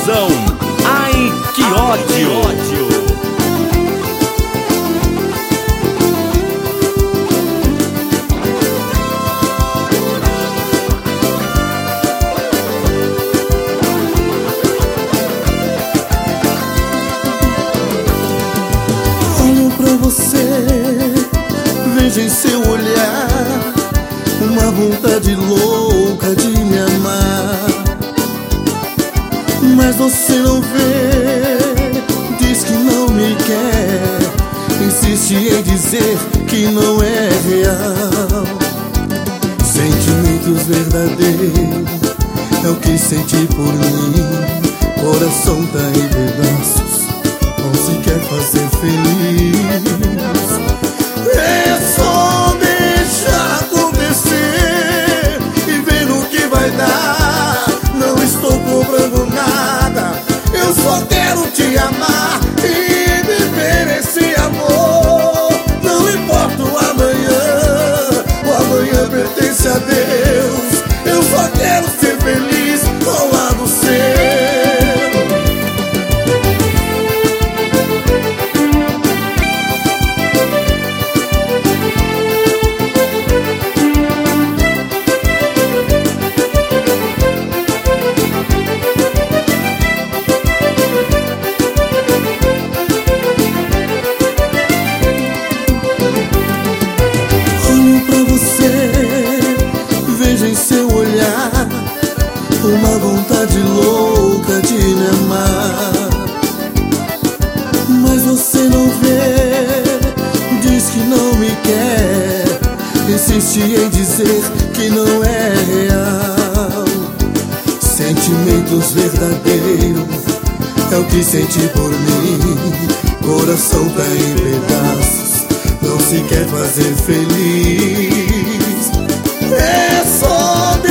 Apresentação: Ai que ódio! Olho pra você, vejo em seu olhar uma vontade louca de me amar. Mas você não vê, diz que não me quer, insiste em dizer que não é real. Sentimentos verdadeiros é o que senti por mim. Coração tá em pedaços, não se quer fazer feliz. É só deixar acontecer e ver no que vai dar. Não estou cobrando nada, eu só quero te amar e viver esse amor. Não importa o amanhã pertence a Deus. Eu só quero ser feliz ao lado seu. Vejo em seu olhar uma vontade louca de me amar. Mas você não vê, diz que não me quer, insiste em dizer que não é real. Sentimentos verdadeiros é o que senti por mim. Coração tá em pedaços, não se quer fazer feliz. É só